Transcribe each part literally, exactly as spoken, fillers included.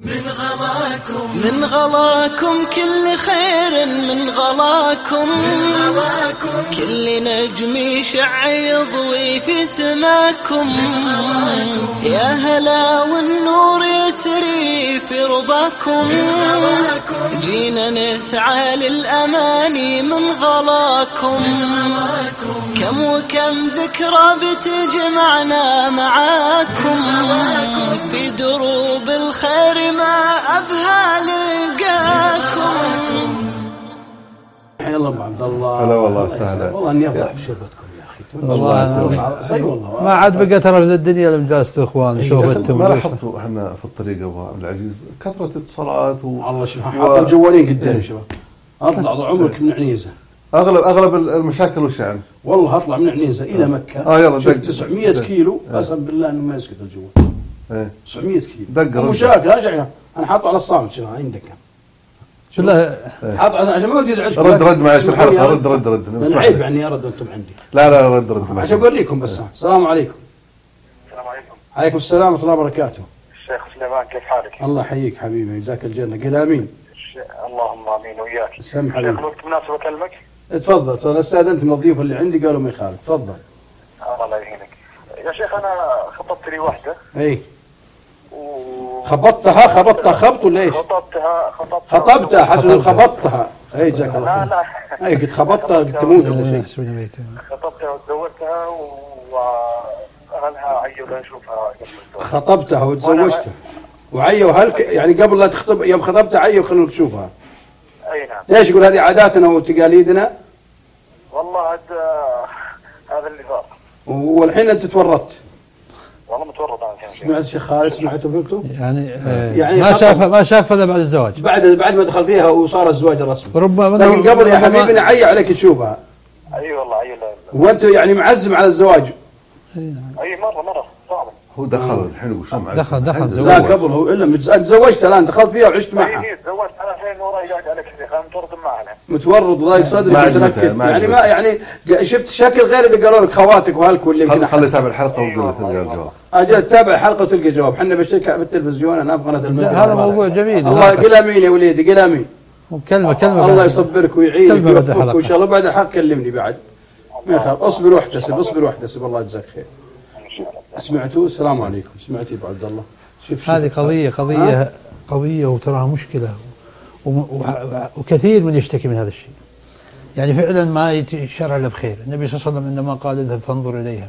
من غلاكم من غلاكم كل خير من غلاكم, من غلاكم كل نجم يشع يضوي في سماكم. يا هلا والنور يسري في رباكم, جينا نسعى للأماني من غلاكم. كم وكم ذكرى بتجمعنا معاكم, في دروب الخير ما أبهى لقاكم. حيا الله ابو عبد الله. هلا والله سهلا والله اني افرح بشربتكم يا اخي. الله يسلمك. اي والله ما عاد بقى ترى في الدنيا لمجالسة اخوان. شوفتم ما لاحظتوا احنا في الطريق ابو عبد العزيز كثرة اتصالات و... الله شوف حاط الجوالين قدامي شباب. اطلع طول عمرك من عنيزه. اغلب اغلب المشاكل وش يعني؟ والله اطلع من عنيزه الى مكه. اه يلا دق تسعمية كيلو قسم بالله انه ما يسكت الجوال. ايه تسعمية كيلو دق مشاكل. ارجع انا حاطه على الصامت شنو عندك شو لا حاط عشان ما ودي يزعجكم. رد رد معي في الحلقه. رد رد رد انا عيب يعني ارد انتم عندي. لا لا رد رد عشان اوريكم بس. السلام عليكم. السلام عليكم. عليكم السلام ورحمه الله وبركاته. الشيخ سليمان كيف حالك؟ الله يحييك حبيبي جزاك الجنه. قل امين. اللهم امين وياك. سم شيخ حبيبي. الوقت مناسب اكلمك؟ تفضل تفضل. استاذنت من الضيوف اللي عندي قالوا ما يخالف. تفضل. الله يعينك. يا شيخ انا خطبت لي واحده. اي و... خبطتها خبطتها خبط ولا ايش؟ خطبتها خطبتها خطبتها حسب خبطتها. اي جزاك الله لا خير. لا اي قلت خبطتها تموت ولا شيء. خطبتها وتزوجتها واهلها عيوا نشوفها قبل الزواج. خطبتها وتزوجتها وعيوا هلك يعني قبل لا تخطب يوم خطبتها عيوا خلوك تشوفها. اي نعم. ليش يقول هذه عاداتنا وتقاليدنا؟ والله هذا هذا اللي صار. والحين انت تورطت. والله متورط انا كان. سمعت شيخ خالد سمعته وقلته؟ يعني, آه يعني ما شاف ما شاف الا بعد الزواج. بعد بعد ما دخل فيها وصار الزواج الرسمي. ربما لكن قبل يا حبيبي عي عليك تشوفها. اي والله عي. وانت يعني معزم على الزواج. اي مره مره صعبه. هو دخل الحين وش معزم؟ دخل دخل لا قبل هو الا انت تزوجت الان دخلت فيها وعشت معها. اي تزوجت انا الحين وراي قاعد عليك شيخ انا متورط معها. متورط ضايق صدرك ما متنكد ما يعني ما يعني شفت شكل غير اللي قالوا لك خواتك وهالك واللي خل خلي تابع الحلقه وقول له تلقى الجواب. اجل تابع الحلقه وتلقى جواب. احنا بشترك بالتلفزيون انا في قناه الملك. هذا موضوع جميل. الله قل امين يا وليدي قل امين. كلمه كلمه الله يصبرك ويعينك ويوفقك وان شاء الله بعد الحلقه كلمني بعد ما يخاف. اصبر واحتسب اصبر واحتسب الله يجزاك خير. سمعتوا؟ السلام عليكم. سمعتي ابو عبد الله؟ شوف هذه قضيه قضيه قضيه وتراها مشكله وكثير من يشتكي من هذا الشيء. يعني فعلا ما يجي الشرع الا بخير. النبي صلى الله عليه وسلم عندما قال اذهب فانظر اليها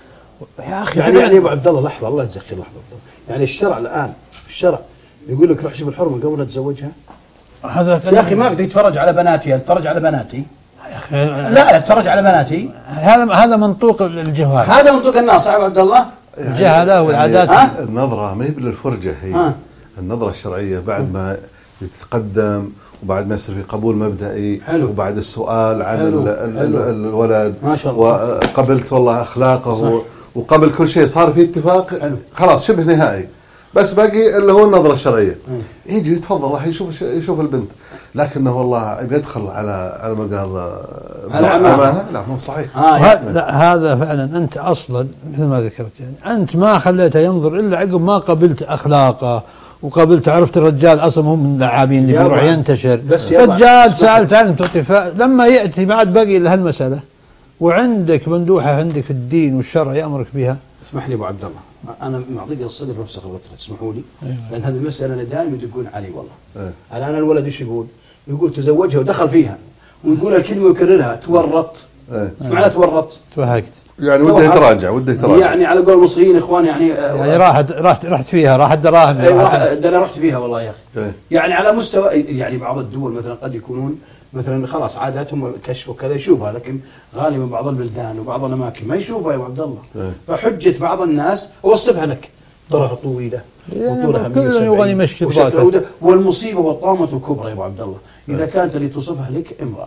يا اخي يعني يعني ابو عبد الله لحظه الله يجزاك خير لحظه. يعني الشرع الان الشرع يقول لك روح شوف الحرمه قبل لا تتزوجها. هذا يا اخي ما اقدر اتفرج على بناتي اتفرج على بناتي يا اخي لا اتفرج على بناتي. هذا هذا منطوق الجهال. هذا منطوق الناس يا ابو عبد الله. الجهاله والعادات. يعني النظره ما هي بالفرجه هي. ها. النظره الشرعيه بعد ما يتقدم وبعد ما يصير في قبول مبدئي. حلو. وبعد السؤال عن حلو. ال ال حلو. الولد ما شاء الله. وقبلت والله اخلاقه. صح. وقبل كل شيء صار في اتفاق. حلو. خلاص شبه نهائي. بس باقي اللي هو النظره الشرعيه. يجي يتفضل راح يشوف يشوف البنت لكنه والله يدخل على على مقال العمامة. لا مو صحيح. هذا فعلا انت اصلا مثل ما ذكرت يعني انت ما خليته ينظر الا عقب ما قبلت اخلاقه وقبلت عرفت الرجال اصلا هم من اللاعبين اللي بيروح ينتشر. رجال سالت عنه تعطي لما ياتي بعد باقي لهالمساله وعندك مندوحه عندك في الدين والشرع يامرك بها. اسمح لي ابو عبد الله انا معطيك الصدر نفسك الوتر تسمحوا لي. لان هذه المساله انا دائما يدقون علي والله. أيه. الان الولد ايش يقول؟ يقول تزوجها ودخل فيها ويقول الكلمه ويكررها تورط. ايش معناه تورط؟ توهقت يعني وده يتراجع وده يتراجع يعني على قول المصريين اخوان يعني يعني راحت راحت رحت فيها راحت دراهم. اي انا رحت فيها والله يا اخي. أيه. يعني على مستوى يعني بعض الدول مثلا قد يكونون مثلا خلاص عاداتهم الكشف وكذا يشوفها لكن غالبا بعض البلدان وبعض الاماكن ما يشوفها يا ابو عبد الله. أيه. فحجه بعض الناس اوصفها لك طرح طويله وطولها كل يبغى يمشي والمصيبه والطامه الكبرى يا ابو عبد الله اذا كانت اللي توصفها لك امراه.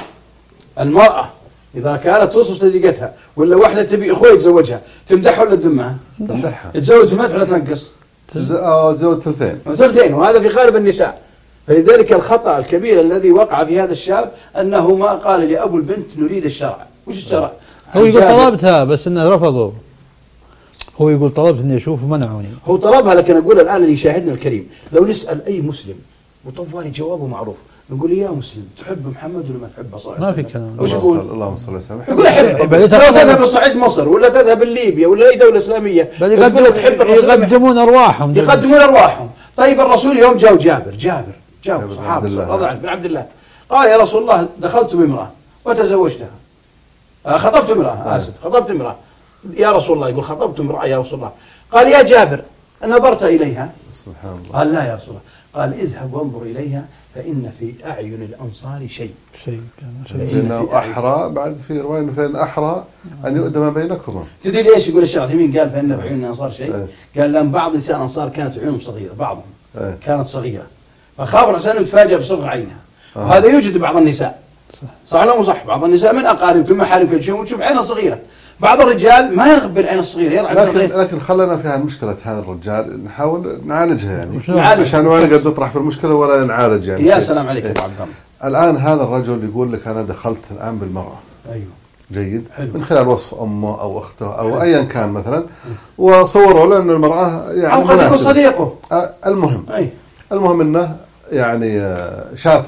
المراه اذا كانت توصف صديقتها ولا واحده تبي اخوي يتزوجها تمدحها ولا تذمها؟ تمدحها. تزوج في المدح ولا تنقص؟ تزوج ثلثين. ثلثين وهذا في غالب النساء. فلذلك الخطأ الكبير الذي وقع في هذا الشاب أنه ما قال لأبو البنت نريد الشرع. وش الشرع؟ هو يقول طلبتها بس انه رفضوا. هو يقول طلبت اني اشوف منعوني. هو طلبها، لكن اقول الان اللي يشاهدنا الكريم لو نسال اي مسلم وطوالي جوابه معروف، نقول يا مسلم تحب محمد ولا ما تحبه صلى الله عليه وسلم؟ ما في كلام. وش يقول؟ اللهم صل وسلم. يقول احب. لو تذهب لصعيد مصر ولا تذهب لليبيا ولا اي دوله اسلاميه بل يقدمون ارواحهم يقدمون ارواحهم. طيب الرسول يوم جاء جابر جابر جابر صحابه رضي الله بن عبد الله قال يا رسول الله دخلت بامراه وتزوجتها، آه خطبت امراه اسف خطبت امراه يا رسول الله. يقول خطبت امراه يا رسول الله. قال يا جابر نظرت اليها؟ سبحان الله. قال لا يا رسول الله. قال اذهب وانظر اليها فان في اعين الانصار شيء شيء لأنه أحرى، بعد في رواية فإن أحرى أن يؤدم بينكما. تدري ليش يقول الشيخ العثيمين قال فإن في عيون الأنصار شيء؟ أيه. قال لأن بعض نساء الأنصار كانت عيونهم صغيرة، بعضهم أيه. كانت صغيرة، فخاف الإنسان أن يتفاجأ بصغر عينها. أه. وهذا يوجد بعض النساء صح ولا مو صح؟ بعض النساء من أقارب كل محارم كل شيء وتشوف عينها صغيرة. بعض الرجال ما يرغب بالعين الصغيرة يرغب لكن لكن خلنا في مشكلة هذا الرجال نحاول نعالجها يعني نعالج. عشان ما نقعد نطرح في المشكلة ولا نعالج يعني. يا سلام عليك يا أبو عبد الله. الآن هذا الرجل يقول لك أنا دخلت الآن بالمرأة. أيوه. جيد. حلو. من خلال وصف أمه أو أخته أو حلو. أيا كان مثلا، وصوروا له أن المرأة يعني أو قد يكون صديقه. آه المهم. أي. المهم أنه يعني شاف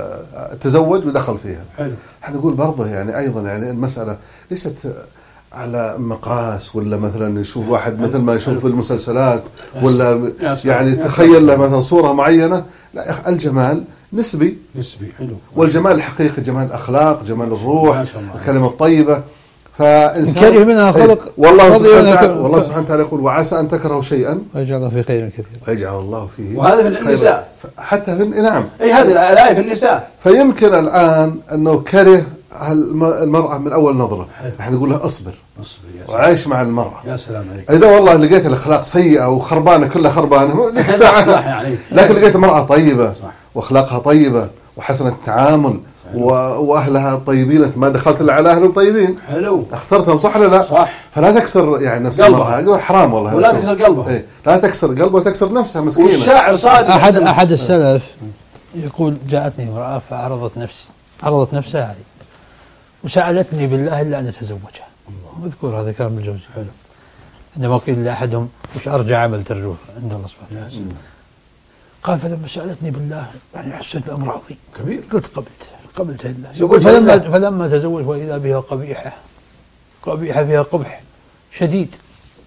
تزوج ودخل فيها. حلو. احنا نقول برضه يعني أيضا يعني المسألة ليست على مقاس ولا مثلا يشوف واحد مثل ما يشوف في المسلسلات ولا يعني تخيل له مثلا صورة معينة. لا، الجمال نسبي نسبي. حلو. والجمال الحقيقي جمال الأخلاق، جمال الروح، الكلمة الطيبة. فإنسان كره منها خلق. والله سبحانه وتعالى والله سبحانه وتعالى يقول وعسى أن تكرهوا شيئا ويجعل الله فيه خير كثير ويجعل الله فيه. وهذا في النساء حتى في نعم. أي هذه الآية في النساء. فيمكن الآن أنه كره المرأة من أول نظرة. احنا نقول له اصبر اصبر يا وعيش مع المرأة. يا سلام عليك. إذا والله لقيت الأخلاق سيئة وخربانة كلها خربانة ذيك الساعة، لكن لقيت المرأة طيبة صح. وأخلاقها طيبة وحسنة التعامل وأهلها طيبين، أنت ما دخلت إلا على أهل طيبين. حلو. اخترتهم صح ولا لا؟ صح. فلا تكسر يعني نفس المرأة. يقول حرام والله. ولا تكسر قلبها. إيه؟ لا تكسر قلبها وتكسر نفسها مسكينة. والشاعر صادق. أحد أحد السلف يقول جاءتني امرأة فعرضت نفسي عرضت نفسها علي وسألتني بالله إلا أن أتزوجها. مذكور هذا كلام الجوزي. حلو. عندما قيل لأحدهم وش أرجى عمل ترجوه عند الله سبحانه وتعالى، قال فلما سألتني بالله يعني حسيت الأمر عظيم كبير، قلت قبلت قبلت الله. فلما فلما تزوج وإذا بها قبيحة قبيحة فيها قبح شديد،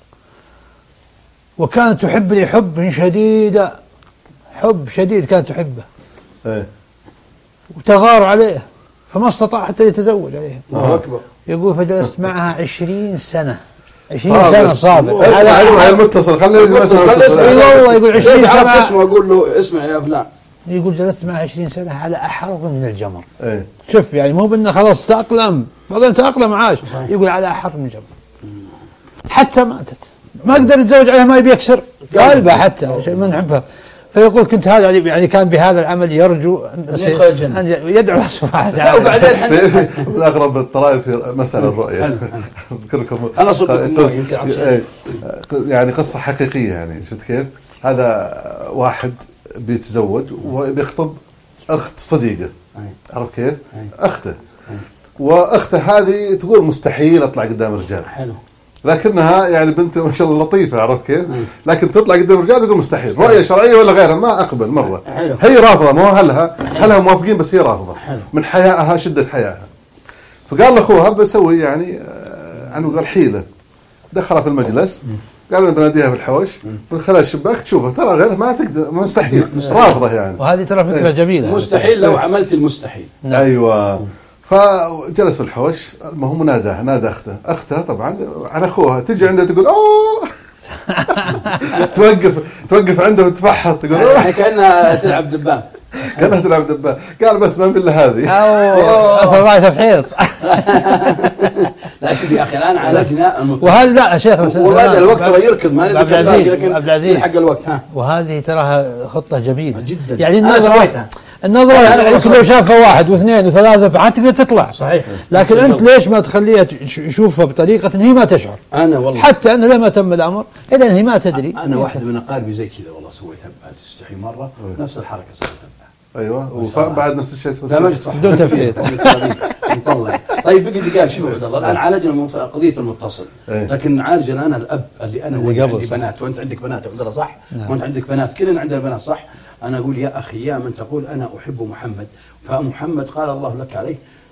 وكانت تحبني حبا شديدا، حب شديد كانت تحبه ايه. وتغار عليه فما استطاع حتى يتزوج عليه. الله أكبر. يقول فجلست معها عشرين سنة عشرين سنة صابر. اسمع اسمع المتصل خليه يسمع. والله يقول عشرين سنة اسمه أقول له اسمع يا فلان. يقول جلست معها عشرين سنة على أحرف من الجمر. ايه. شوف يعني مو بأنه خلاص تأقلم، بعدين تأقلم عاش. يقول على أحرف من الجمر حتى ماتت ما قدر يتزوج عليها، ما يبي يكسر قلبه حتى ما نحبها. فيقول كنت هذا يعني كان بهذا العمل يرجو أن يدخل الجنة، أن يدعو الله سبحانه وتعالى. وبعدين من أغرب الطرائف في مسألة الرؤية أذكركم أنا صدقكم يمكن يعني قصة حقيقية يعني. شفت كيف؟ هذا واحد بيتزوج وبيخطب أخت صديقة، عرفت كيف؟ أخته، وأخته هذه تقول مستحيل أطلع قدام رجال. حلو. لكنها يعني بنت ما شاء الله لطيفة، عرفت كيف؟ لكن تطلع قدام الرجال تقول مستحيل، رؤية شرعية ولا غيرها ما أقبل مرة. حلو. هي رافضة، مو أهلها أهلها موافقين بس هي رافضة. حلو. من حيائها شدة حيائها. فقال لأخوها بسوي يعني عنه قال حيلة، دخلها في المجلس قال أنا بناديها في الحوش من خلال الشباك تشوفها ترى غير ما تقدر مستحيل رافضة يعني. وهذه ترى فكرة جميلة. مستحيل لو عملت المستحيل. أيوة. فجلس في الحوش، ما هو ناداه نادى أخته أخته طبعا على أخوها، تجي عنده تقول أوه توقف توقف عنده وتفحط تقول يعني كأنها تلعب دبان كأنها تلعب دبان. قال بس ما بالله هذه أوه ضايع تفحيط. لا شوف يا أخي الآن عالجنا وهذا لا شيخ وهذا الوقت ترى يركض ما عبد العزيز عبد العزيز حق الوقت. ها وهذه تراها خطة جميلة جدا يعني. النظرة النظرة يعني لو شافها واحد واثنين وثلاثة بعد تقدر تطلع صحيح، لكن أنت ليش ما تخليها يشوفها بطريقة هي ما تشعر؟ أنا والله حتى أنا لما تم الأمر إذا هي ما تدري. أنا واحد من أقاربي زي كذا والله سويتها بعد استحي مرة نفس الحركة سويتها. أيوة وبعد نفس الشيء لا ما جت بدون تفحيط. نطلع طيب بقي دقائق. شوف عبد الله الان عالجنا قضيه المتصل، لكن عالجنا انا الاب اللي انا اللي عندي بنات وانت عندك بنات عبد الله صح؟ نعم. وانت عندك بنات كلنا عندنا بنات صح؟ انا اقول يا اخي يا من تقول انا احب محمد، فمحمد قال الله لك عليه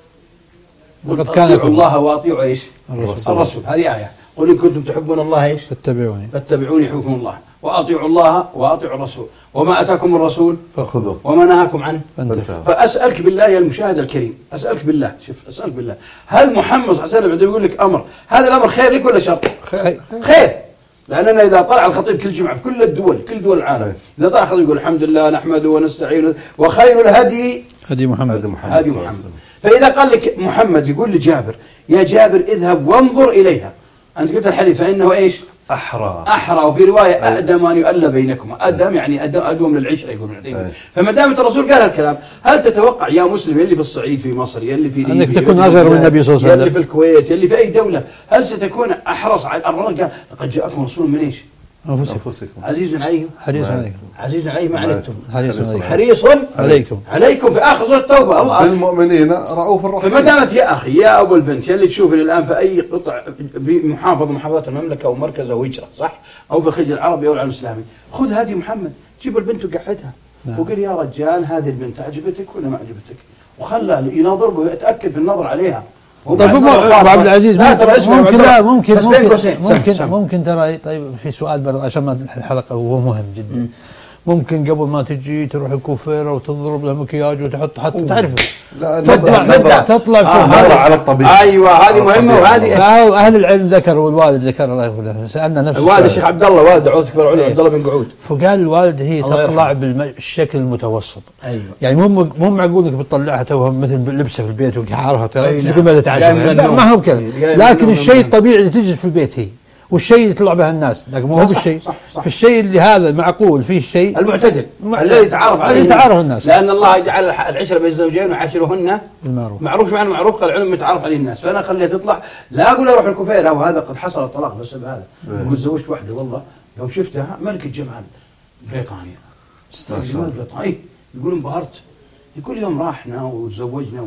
وقد كان اطيعوا الله واطيعوا ايش؟ الرسول. الرسول هذه ايه. قل ان كنتم تحبون الله ايش؟ فاتبعوني فاتبعوني يحبكم الله، واطيعوا الله واطيعوا الرسول، وما اتاكم الرسول فخذوه وما نهاكم عنه فانتهوا. فاسالك بالله يا المشاهد الكريم، اسالك بالله، شوف اسالك بالله، هل محمد صلى الله عليه وسلم عندما يقول لك امر هذا الامر خير لك ولا شر؟ خير. خير. لاننا اذا طلع الخطيب كل جمعه في كل الدول كل دول العالم اذا طلع الخطيب يقول الحمد لله نحمده ونستعينه وخير الهدي هدي محمد هدي محمد, هدي محمد. فاذا قال لك محمد يقول لجابر يا جابر اذهب وانظر اليها، انت قلت الحديث فانه ايش؟ احرى احرى، وفي روايه اقدم ان يؤلى بينكما، اقدم يعني ادوم للعشره يقول ابن عثيمين. فما دام الرسول قال الكلام، هل تتوقع يا مسلم يلي في الصعيد في مصر يلي في انك تكون اغير من النبي صلى الله عليه وسلم، يلي في الكويت يلي في اي دوله، هل ستكون احرص على الرجل؟ قال لقد جاءكم رسول من ايش؟ انفسكم عزيز عليكم حريص عليكم عزيز عليه ما عنتم حريص عليكم حريص عليكم عليكم في اخر سوره التوبه الله بالمؤمنين رؤوف رحيم. فما دامت يا اخي يا ابو البنت يلي تشوفني الان في اي قطع في محافظه من محافظات المملكه او مركز او هجره صح او في الخليج العربي او العالم الاسلامي، خذ هذه محمد جيب البنت وقعدها نعم. وقل يا رجال هذه البنت عجبتك ولا ما عجبتك، وخلى يناظر ويتاكد في النظر عليها. طيب ابو عبد العزيز ممكن ممكن لا ممكن ممكن ممكن, ممكن ترى. طيب في سؤال برضه عشان الحلقه وهو مهم جدا م. ممكن قبل ما تجي تروح الكوفيره وتضرب لها مكياج وتحط حتى تعرف لا تطلع تطلع تطلع آه على الطبيعه. ايوه هذه مهمه وهذه اهل العلم ذكروا والوالد ذكر الله يغفر سالنا نفس الوالد الشيخ عبد الله والد عود كبر علي عبد الله بن قعود، فقال الوالد هي تطلع بالشكل المتوسط ايوه يعني مو مو معقول انك بتطلعها توها مثل لبسه في البيت وقعارها ترى تقول ماذا تعجب ما هو كذا، لكن الشيء الطبيعي اللي تجد في البيت هي والشيء اللي يطلع به الناس، لكن مو هو بالشيء في الشيء اللي هذا معقول فيه الشيء المعتدل الذي يتعارف عليه يتعارف الناس، لان الله جعل العشره بين الزوجين وعاشرهن بالمعروف معروف معنى معروف قال العلم يتعارف عليه الناس، فانا خليها تطلع لا اقول اروح الكوفيره وهذا قد حصل الطلاق بسبب هذا، يقول زوجت واحده والله يوم شفتها ملكه جمال بريطانيا جمال بريطانيا يقول انبهرت، يقول يوم راحنا وتزوجنا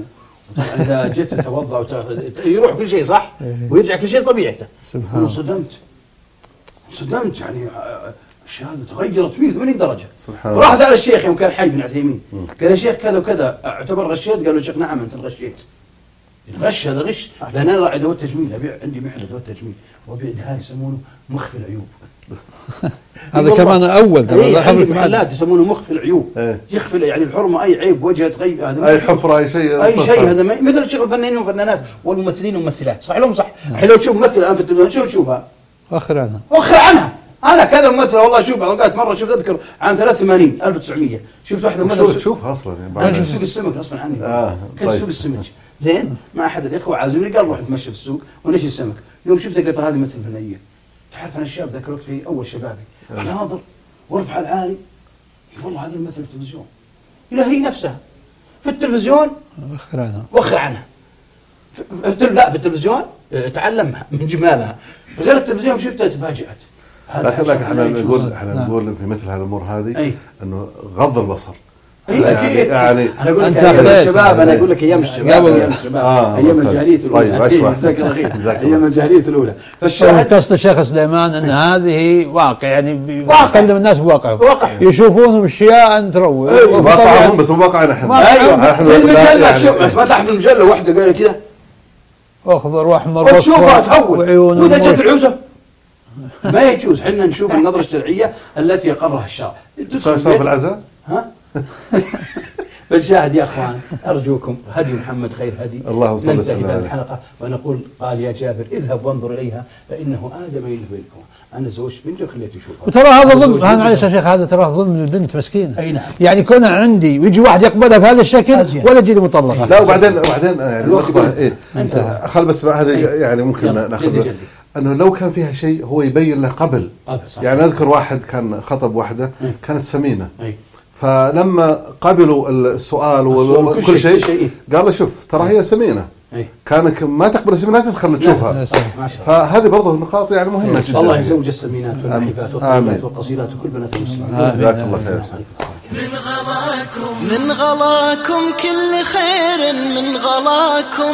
اذا جيت تتوضا يروح كل شيء صح ويرجع كل شيء طبيعته، انا صدمت صدمت يعني الشهاده تغيرت مية وثمانين درجه. راح سال الشيخ يوم كان حي بن عثيمين قال يا شيخ كذا وكذا اعتبر غشيت؟ قال له الشيخ نعم انت غشيت. الغش هذا غش، لان انا ادوات تجميل ابيع عندي محل ادوات تجميل وابيع دهان يسمونه مخفي العيوب. هذا كمان اول هذا عندي محلات يسمونه مخفي العيوب ايه؟ يخفي يعني الحرمه اي عيب وجهه تغيب هذا اي حفره اي شيء اي شيء هذا مثل شغل الفنانين والفنانات والممثلين والممثلات صح لهم صح؟ الحين لو تشوف ممثل الان في التلفزيون شو تشوفها؟ وخر عنها وخر عنها انا كذا ممثله والله شوف بعض الاوقات مره شفت اذكر عام ثلاثة وثمانين ألف وتسعمية شفت واحده ممثله تشوفها اصلا يعني انا شفت سوق السمك غصبا عني اه كنت سوق السمك زين مع احد الاخوه عازمني قال روح نتمشى في السوق ونشي السمك، يوم شفتها قلت هذه مثل فنيه تعرف انا الشاب ذاك الوقت في اول شبابي اناظر وارفع العالي والله هذا المثل في التلفزيون لا هي نفسها في التلفزيون وخر عنها وخر عنها في لا في التلفزيون تعلمها من جمالها، فغير التلفزيون شفتها تفاجأت. لكن لكن احنا نقول احنا نقول في مثل هذه الامور هذه انه غض البصر اي اكيد يعني انا اقول لك ايام الشباب انا اقول لك ايام الشباب ايام الشباب آه ايام الجاهليه الاولى طيب اشوى ايام الجاهليه الاولى. فالشاهد قصد الشيخ سليمان ان هذه واقع يعني واقع الناس بواقع واقع يشوفونهم اشياء تروع واقعهم بس مو واقعنا احنا. ايوه في المجله شوف فتح في المجله واحده قال كذا اخضر واحمر وتشوفها تهول واذا جت العوزه ما يجوز. حنا نشوف النظره الشرعيه التي يقرها الشرع. صار في العزاء ها فالشاهد يا اخوان ارجوكم هدي محمد خير هدي. اللهم صل وسلم على الحلقه ونقول قال يا جابر اذهب وانظر اليها فانه ادم يلف بينكم. انا زوجت بنتي وخليته يشوفها. وترى هذا ظلم معلش يا شيخ هذا ترى ظلم البنت مسكينه. اي نعم. يعني كونها عندي ويجي واحد يقبلها بهذا الشكل ولا تجي مطلقه. لا وبعدين وبعدين يعني اللحظه ايه خل بس هذا يعني ممكن ناخذ انه لو كان فيها شيء هو يبين له قبل. يعني اذكر واحد كان خطب واحده كانت سمينه فلما قبلوا السؤال وكل شيء, شيء قال له شوف ترى هي سمينه كانك ما تقبل السمينات تدخل تشوفها. فهذه برضه نقاط يعني مهمه جدا. الله يزوج السمينات والنحيفات والطيبات والقصيرات وكل بنات المسلمين. جزاك الله خير. من غلاكم من غلاكم كل خير من غلاكم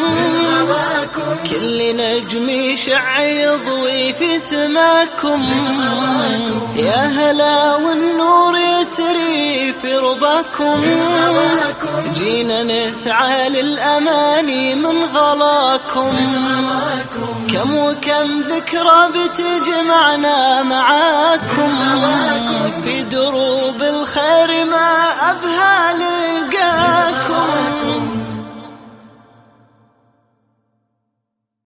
كل نجم يشع يضوي في سماكم يا هلا والنور يسري في رباكم جينا نسعى للأماني من غلاكم كم وكم ذكرى بتجمعنا معاكم